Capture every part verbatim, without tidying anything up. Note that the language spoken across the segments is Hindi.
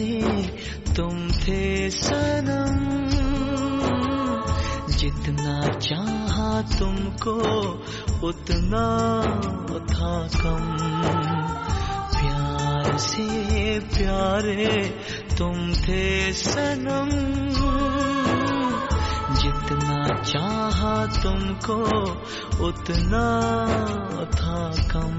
तुम थे सनम, जितना चाहा तुमको उतना था कम। प्यार से प्यारे तुम थे सनम, जितना चाहा तुमको उतना था कम।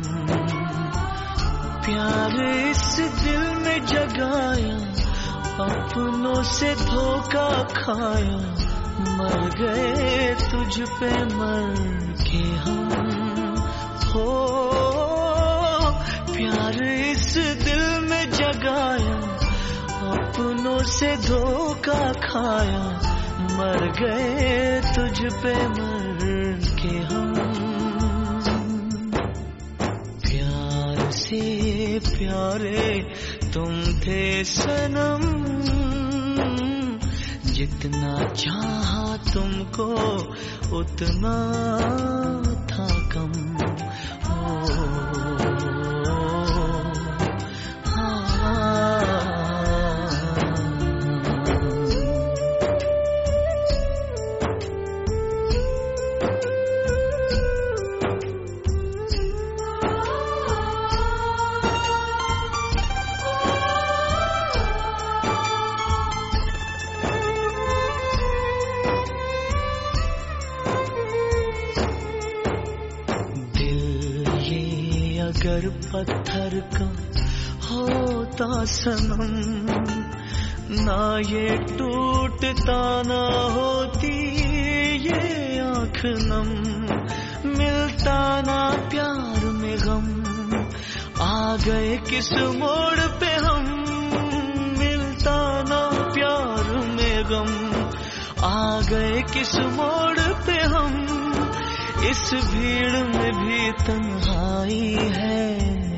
प्यार इस दिल में जगाया, अपनों से धोखा खाया, मर गए तुझ पे मर के हम। हो प्यार इस दिल में जगाया, अपनों से धोखा खाया, मर गए तुझ पे मर के हम। प्यार से प्यारे तुम थे सनम, जितना चाहा तुमको उतना था कम। अगर पत्थर का होता सनम, ना ये टूटता ना होती ये आँख नम। मिलता ना प्यार में गम, आ गए किस मोड़ पे हम। मिलता ना प्यार में गम, आ गए किस मोड़ पे हम। इस भीड़ में भी तन्हाई है,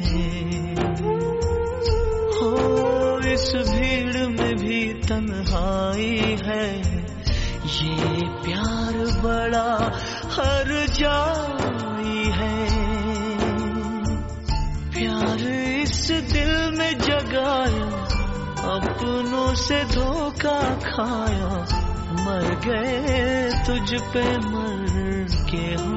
हो इस भीड़ में भी तन्हाई है। ये प्यार बड़ा हर जाई है। प्यार इस दिल में जगाया, अपनों से धोखा खाया, मर गए तुझ पे मर के हम।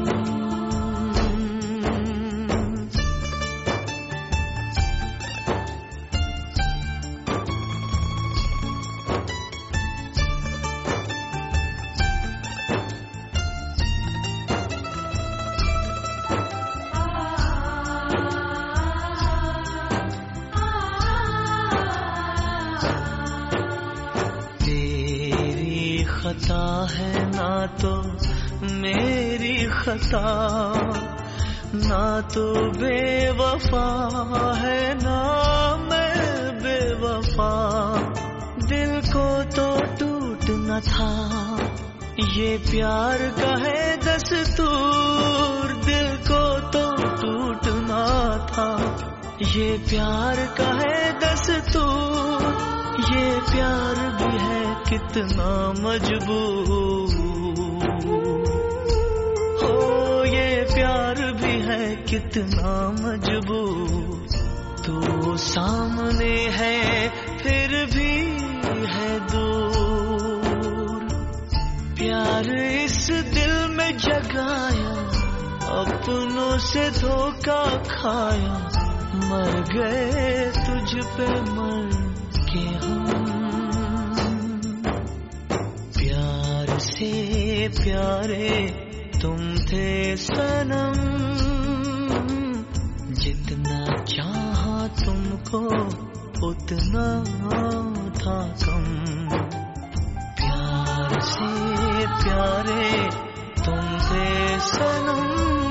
तेरी खता है ना तो मेरी खता, ना तो बेवफा है ना मैं बेवफा। दिल को तो टूटना था, ये प्यार का है दस्तूर। दिल को तो टूटना था, ये प्यार का है दस्तूर। ये प्यार भी है कितना मजबूर, हो ये प्यार भी है कितना मजबूर। तो सामने है फिर भी है दूर। प्यार इस दिल में जगाया, अपनों से धोखा खाया, मर गए तुझ पे मर के हम। प्यार से प्यारे तुम थे सनम, जितना चाहा तुमको उतना था कम। प्यार से प्यारे तुम थे सनम,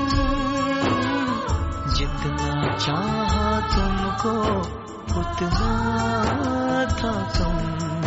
जितना चाहा तुमको उतना था कम।